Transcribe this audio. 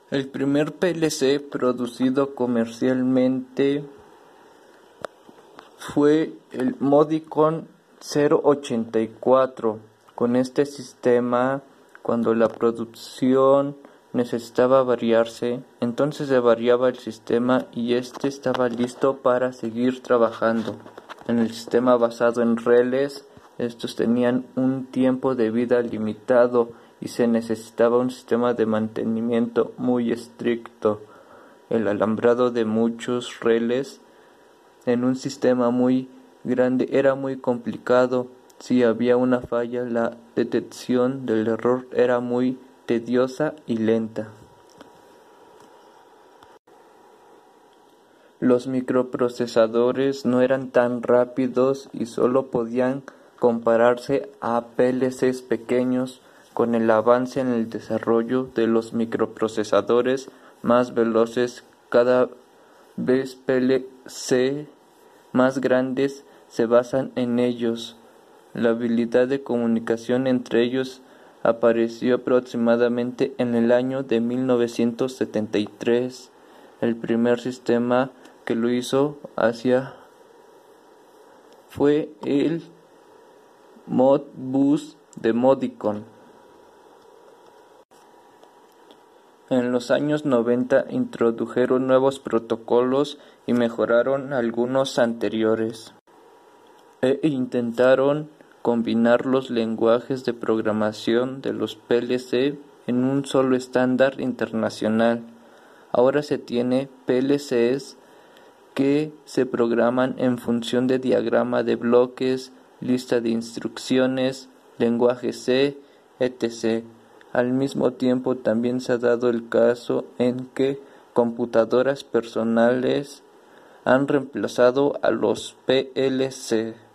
El primer PLC producido comercialmente fue el Modicon 084. Con este sistema, cuando la producción necesitaba variarse, entonces se variaba el sistema y este estaba listo para seguir trabajando. En el sistema basado en relés, estos tenían un tiempo de vida limitado y se necesitaba un sistema de mantenimiento muy estricto. El alambrado de muchos relés en un sistema muy grande era muy complicado. Si había una falla, la detección del error era muy tediosa y lenta. Los microprocesadores no eran tan rápidos y solo podían compararse a PLCs pequeños. Con el avance en el desarrollo de los microprocesadores más veloces, cada vez PLC más grandes se basan en ellos. La habilidad de comunicación entre ellos apareció aproximadamente en el año de 1973. El primer sistema que lo hizo fue el Modbus de Modicon. En los años 90 introdujeron nuevos protocolos y mejoraron algunos anteriores. Intentaron combinar los lenguajes de programación de los PLC en un solo estándar internacional. Ahora se tiene PLCs que se programan en función de diagrama de bloques, lista de instrucciones, lenguaje C, etc. Al mismo tiempo, también se ha dado el caso en que computadoras personales han reemplazado a los PLC.